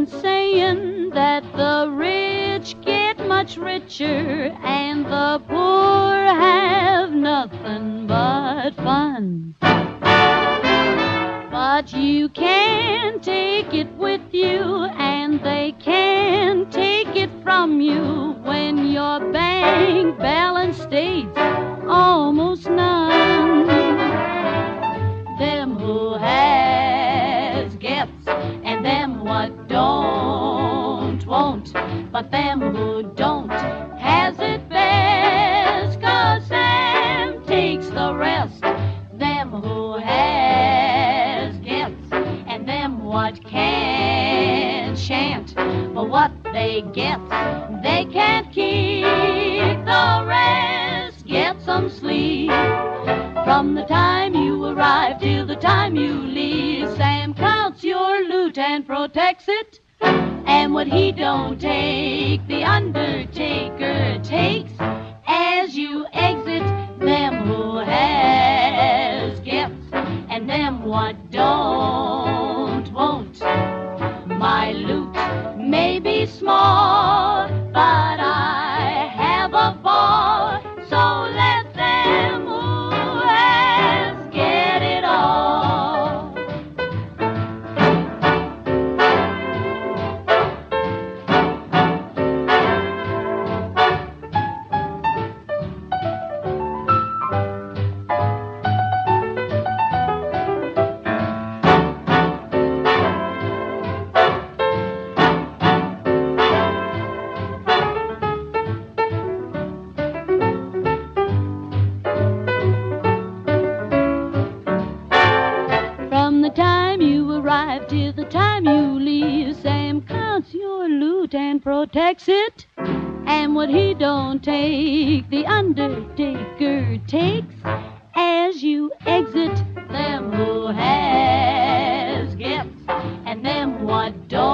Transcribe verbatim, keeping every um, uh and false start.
been saying that the rich get much richer and the poor have nothing but fun. But you can't take it with you, and they can't take it from you when your bank balance states almost none. Them who has gets, and them what don't won't, but them who don't has it best, 'cause Sam takes the rest. Them who has gets, and them what can shan't, but what they get they can't keep. The rest get some sleep. From the time you arrive till the time you leave, Sam counts your loot and protects it. And what he don't take, the undertaker takes. As you exit, them who has gets, and them what don't won't. My loot may be small, but I have a ball, so let them who has get it all. From the time you arrive till the time you leave, Sam counts your loot and protects it. And what he don't take, the undertaker takes. As you exit, them who has gets, and them what don't.